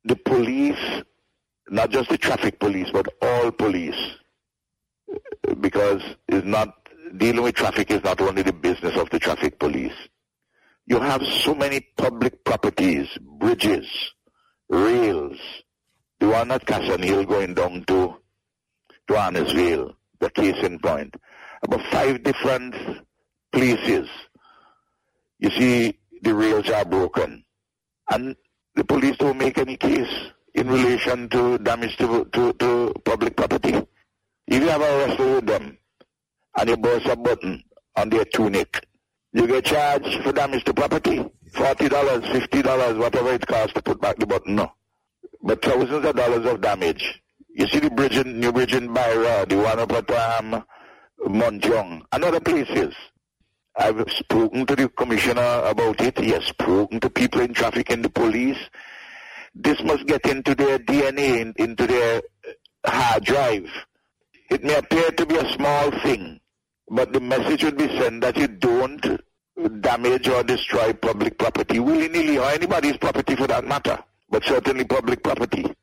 the police, not just the traffic police, but all police, because it's not, dealing with traffic is not only the business of the traffic police. You have so many public properties, bridges, rails. The one at Casson Hill going down to Annesville, the case in point. About 5 different places, you see the rails are broken. And the police don't make any case in relation to damage to public property. If you have arrested with them and you burst a button on their tunic, you get charged for damage to property. $40, $50, whatever it costs to put back the button, no. But thousands of dollars of damage. You see the bridge new bridge in Byra, the one up at Munjong, and other places. I've spoken to the commissioner about it. He has spoken to people in traffic and the police. This must get into their DNA, into their hard drive. It may appear to be a small thing, but the message would be sent that you don't damage or destroy public property willy-nilly, or anybody's property for that matter, but certainly public property.